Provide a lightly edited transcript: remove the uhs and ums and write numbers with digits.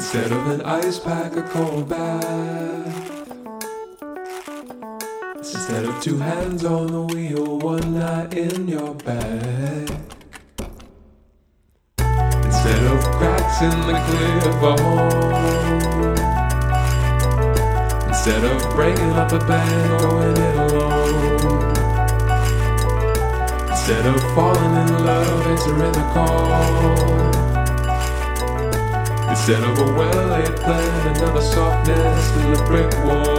Instead of an ice pack, a cold bath. Instead of two hands on the wheel, one night in your bed. Instead of cracks in the clipboard. Instead of breaking up a band, going it alone. Instead of falling in love, answering the call. Instead of a well-laid plan, another soft nest in the brick wall.